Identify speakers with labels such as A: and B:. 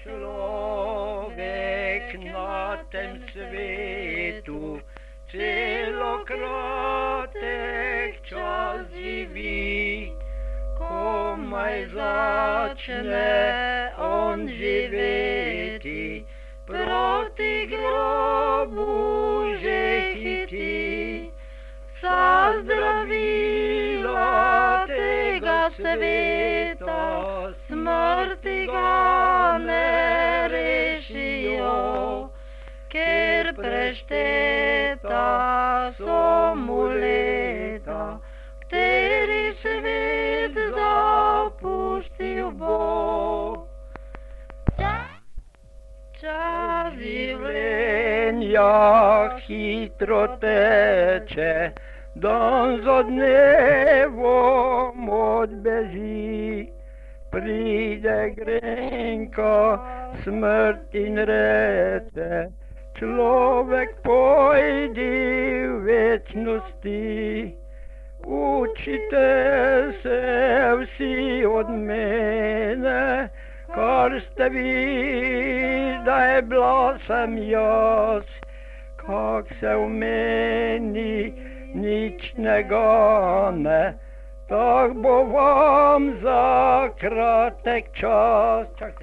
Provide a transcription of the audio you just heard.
A: Človek na tem svetu celokratek čas živi, komaj začne on živeti, proti grobu že hiti. Vsa zdravila tega sveta smrti ga ne rešijo, ker prešteta so mu leta, kateri svet zapustil bo. Čas življenja hitro teče, dan za dnevom odbeži, pride grenka smrt in reče, človek pojdi v večnosti. Učite se vsi od mene, kar ste vi, da je bila sem jaz, kak se v meni nič ne gane, tak bo vam za kratek čas.